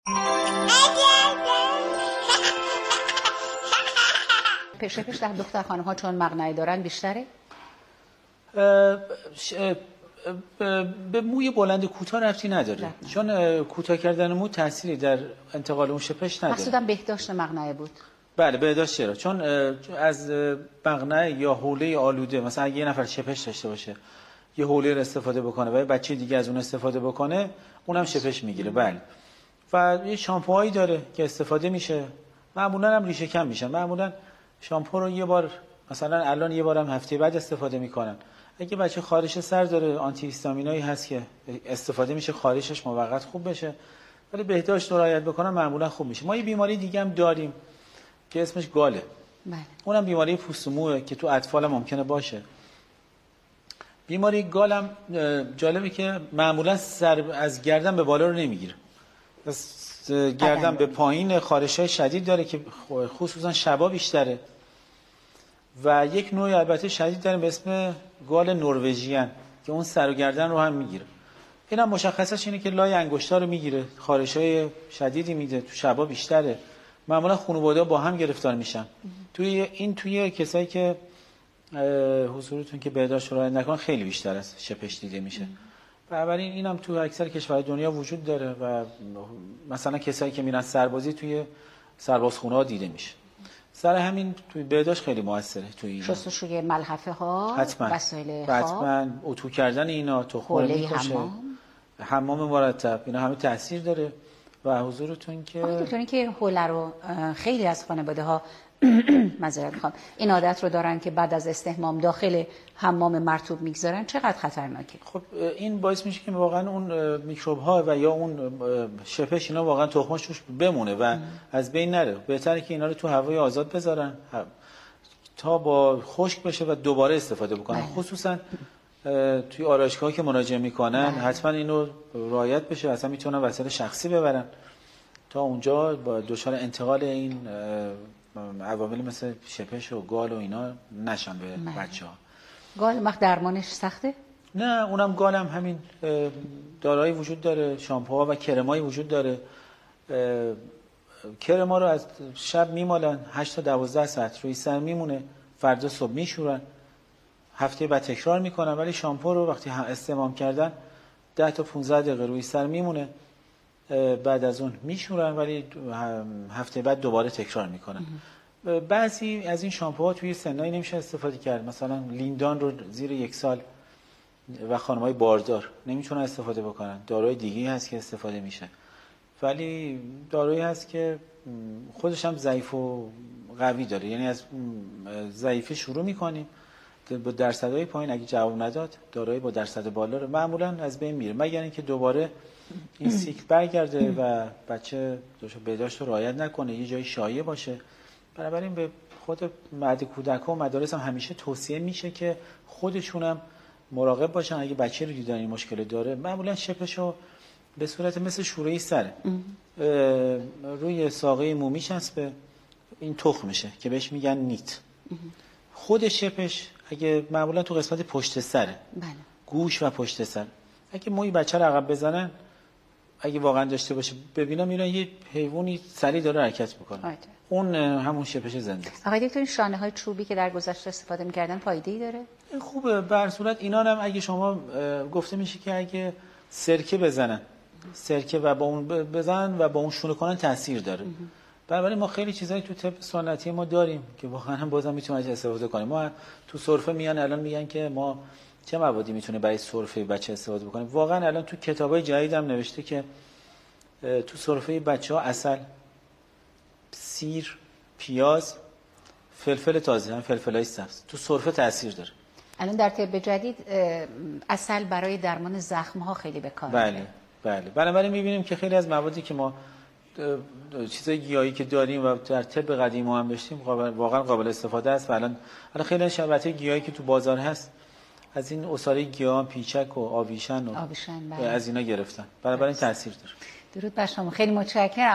شپش در دختر خانم ها چون مقنعه دارن بیشتره؟ به موی بلند کوتاه ربطی نداره، چون کوتاه کردن مو تأثیری در انتقال اون شپش نداره. مقصودم بهداشت مقنعه بود. بله بهداشت چرا؟ چون از مقنعه یا حوله آلوده، مثلا اگه یه نفر شپش داشته باشه یه حوله رو استفاده بکنه و یه بچه دیگه از اون استفاده بکنه، اونم شپش میگیره. بله. و یه شامپوهایی داره که استفاده میشه، معمولا هم ریشه کم میشن. معمولا شامپو رو یه بار، مثلا الان یه بارم هفته بعد استفاده میکنن. اگه بچه خارش سر داره، آنتی هیستامینایی هست که استفاده میشه خارشش موقت خوب بشه، ولی بهداشت رو رعایت بکنن معمولا خوب میشه. ما یه بیماری دیگه هم داریم که اسمش گاله. بله. اونم بیماری پوست و موه که تو اطفال هم ممکنه باشه. بیماری گال هم جالبه که معمولا سر از گردن به بالا رو نمیگیره، از گردن به پایین خارش‌های شدید داره که خصوصا شبا بیشتره. و یک نوع البته شدید داره به اسم گال نروژین که اون سر و گردن رو هم میگیره. اینم مشخصش اینه که لای انگشتا رو میگیره، خارش‌های شدیدی میده، تو شبا بیشتره. معمولا خانواده‌ها با هم گرفتار میشن. توی کسایی که حضورتون که بهداشت رو رعایت نکنن خیلی بیشتر از شپش دیده میشه. بنابراین اینم تو اکثر کشورهای دنیا وجود داره و مثلا کسایی که میرن سربازی توی سربازخونه‌ها دیده میشه. سر همین توی بهداشت خیلی موثره. توی شستشوی ملحفه ها، وسایل خواب، حتما اتو کردن اینا، تخم‌مرغ میکشه، حمام مرتب، اینا همه تاثیر داره. و حضورتون که دکترین که حوله رو خیلی از خانواده ها معذرت میخوام این عادت رو دارن که بعد از استحمام داخل حمام مرطوب میگذارن، چقدر خطرناکه؟ خب این باعث میشه که واقعا اون میکروب ها و یا اون شپش اینا واقعا تخمش توش بمونه و از بین نره. بهتره که اینا رو تو هوای آزاد بذارن تا با خشک بشه و دوباره استفاده بکنن. خصوصا توی آرایشگاه که مراجعه میکنن حتما اینو رعایت بشه، اصلا میتونن وسایل شخصی ببرن تا اونجا با دچار انتقال این عوامل مثل شپش و گال و اینا نشن به بچه‌ها. گال وقت درمانش سخته؟ نه، اونم گال هم همین دارایی وجود داره، شامپوها و کرمایی وجود داره. کرما رو از شب میمالن 8 تا 12 ساعت روی سر میمونه، فردا صبح میشورن، هفته بعد تکرار میکنن. ولی شامپو رو وقتی استعمال کردن 10 تا 15 دقیقه روی سر میمونه، بعد از اون میشورن ولی هفته بعد دوباره تکرار میکنن. بعضی از این شامپوها توی سنایی نمیشه استفاده کرد، مثلا لیندان رو زیر 1 سال و خانم‌های باردار نمیتونن استفاده بکنن. داروی دیگه‌ای هست که استفاده میشه، ولی دارویی هست که خودش هم ضعیف و قوی داره، یعنی از ضعیفی شروع میکنیم با درصدهای پایین، اگه جواب نداد داروی با درصد بالا رو معمولا از بین میره، مگر اینکه دوباره این سیکل برگرده و بچه بهداشت رو رعایت نکنه، یه جای شایع باشه. بنابراین به خود مهد کودک و مدارس هم همیشه توصیه میشه که خودشونم مراقب باشن اگه بچه رو دیدن این مشکل داره. معمولا شپشو به صورت مثل شوره‌ای سره روی ساقه مو میچسبه، این تخمشه که بهش میگن نیت. خود شپش اگه معمولا تو قسمت پشت سره، گوش و پشت سر، اگه موی بچه رو عقب بزنن، اگه واقعا داشته باشه ببینم میرن یه حیوانی سری داره حرکت میکنه، اون همون شپش زنده است. آقای دکتر این شانه های چوبی که در گذشته استفاده میکردن فایده‌ای داره؟ خوبه. به هر صورت اینا هم اگه شما گفته میشه که اگه سرکه بزنن، سرکه و با اون بزنن و با اون شونه کنن تاثیر داره. بنابراین ما خیلی چیزایی تو طب سنتی ما داریم که واقعا هم بازم میتونیم ازش استفاده کنیم. ما تو سرفه میان الان میگن که ما چه موادی میتونه برای سرفه بچه استفاده بکنیم. واقعا الان تو کتابای جدید هم نوشته که تو سرفه بچه‌ها عسل، سیر، پیاز، فلفل تازه، هم فلفلای سبز تو سرفه تاثیر داره. الان در طب جدید عسل برای درمان زخم‌ها خیلی به کار میره. بله. بنابراین می‌بینیم که خیلی از موادی که ما چیزای گیاهی که داریم و در طب قدیم هم داشتیم واقعا قابل استفاده است. و الان خیلی شبکه‌های گیاهی که تو بازار هست از این عصاره گیاه، پیچک و آویشن و بله. از اینا گرفتن. بنابراین تاثیر داره. درود بر شما، خیلی متشکرم.